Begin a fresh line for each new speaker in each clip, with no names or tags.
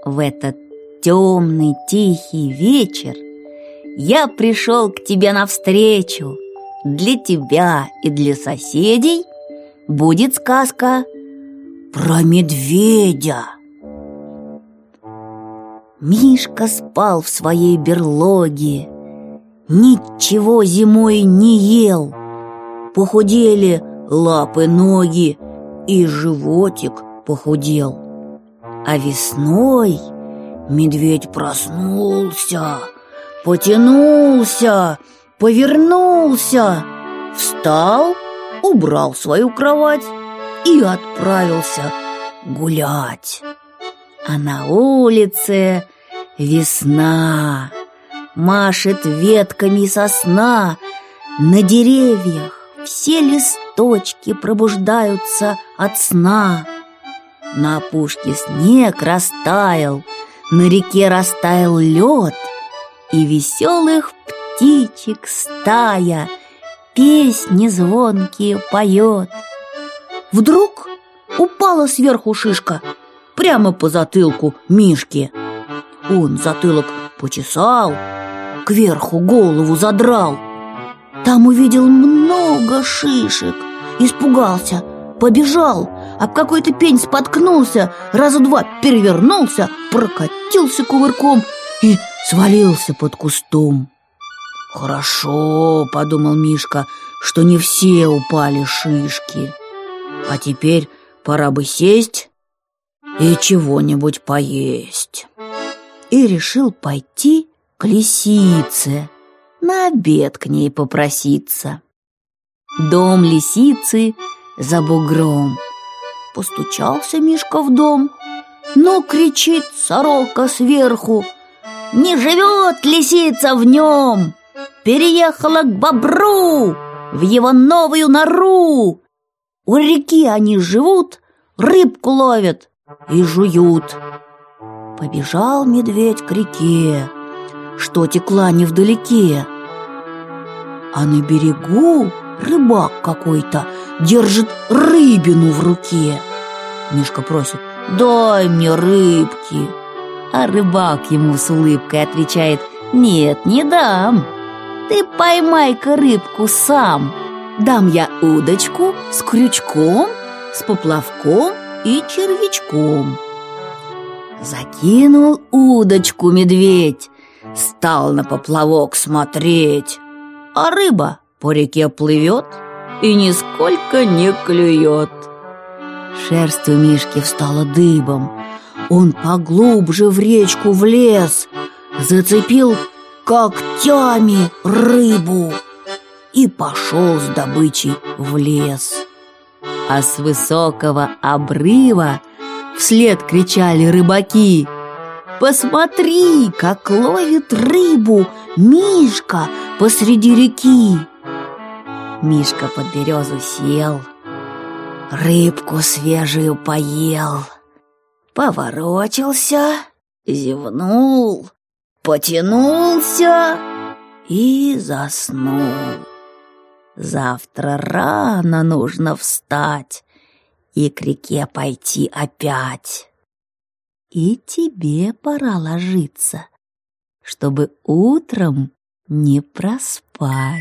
В этот темный тихий вечер я пришел к тебе навстречу. Для тебя и для соседей будет сказка про медведя. Мишка спал в своей берлоге, ничего зимой не ел. Похудели лапы, ноги, и животик похудел. А весной медведь проснулся, потянулся, повернулся, встал, убрал свою кровать и отправился гулять. А на улице весна, машет ветками сосна, на деревьях все листочки пробуждаются от сна. На опушке снег растаял, на реке растаял лед, и веселых птичек стая песни звонкие поет. Вдруг упала сверху шишка прямо по затылку Мишки. Он затылок почесал, кверху голову задрал. Там увидел много шишек, испугался, побежал, об какой-то пень споткнулся, раза два перевернулся, прокатился кувырком и свалился под кустом. «Хорошо, — подумал Мишка, — что не все упали шишки. А теперь пора бы сесть и чего-нибудь поесть». И решил пойти к лисице, на обед к ней попроситься. Дом лисицы за бугром. Постучался Мишка в дом, но кричит сорока сверху: «Не живет лисица в нем! Переехала к бобру в его новую нору! У реки они живут, рыбку ловят и жуют». Побежал медведь к реке, что текла невдалеке. А на берегу рыбак какой-то держит рыбину в руке. Мишка просит: «Дай мне рыбки». А рыбак ему с улыбкой отвечает: «Нет, не дам. Ты поймай-ка рыбку сам. Дам я удочку с крючком, с поплавком и червячком». Закинул удочку медведь, стал на поплавок смотреть, а рыба по реке плывет и нисколько не клюет. Шерсть у Мишки встала дыбом. Он поглубже в речку влез, зацепил когтями рыбу и пошел с добычей в лес. А с высокого обрыва вслед кричали рыбаки: «Посмотри, как ловит рыбу Мишка посреди реки!» Мишка под березу сел, рыбку свежую поел, поворочился, зевнул, потянулся и заснул. Завтра рано нужно встать и к реке пойти опять. И тебе пора ложиться, чтобы утром не проспать.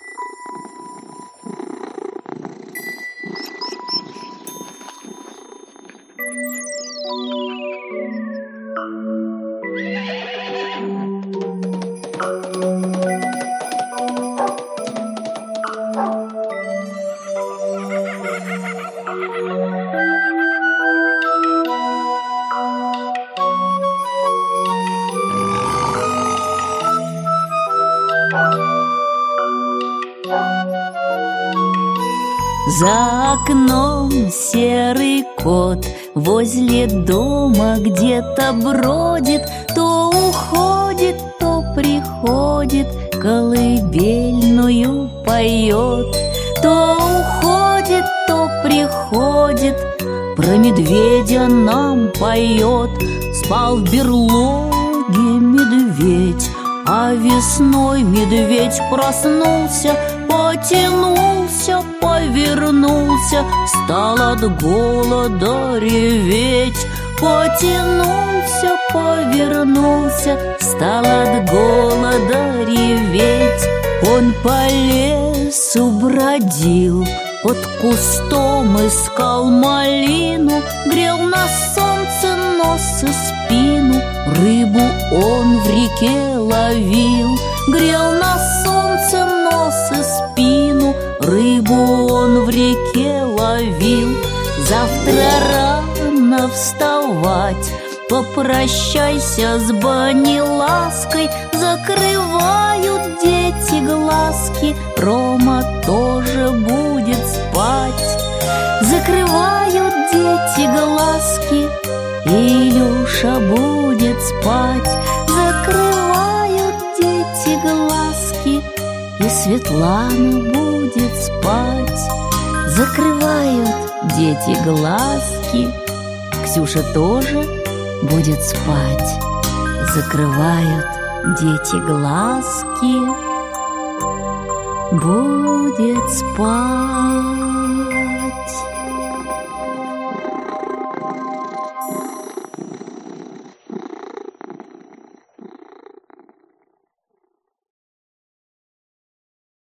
За окном серый кот возле дома где-то бродит, то уходит, то приходит, колыбельную поет. То уходит, то приходит, про медведя нам поет. Спал в берлоге медведь, а весной медведь проснулся, потянулся, повернулся, стал от голода реветь. Потянулся, повернулся, стал от голода реветь. Он по лесу бродил, под кустом искал малину, грел на солнце нос и спину, рыбу он в реке ловил. Грел на солнце нос и спину, рыбу он в реке ловил. Завтра рано вставать, попрощайся с Банилаской. Закрывают дети глазки, Рома тоже будет спать. Закрывают дети глазки, Илюша будет спать. Закрывают дети глазки, и Светлана будет спать. Закрывают дети глазки, Ксюша тоже будет спать. Закрывают дети глазки, будет спать.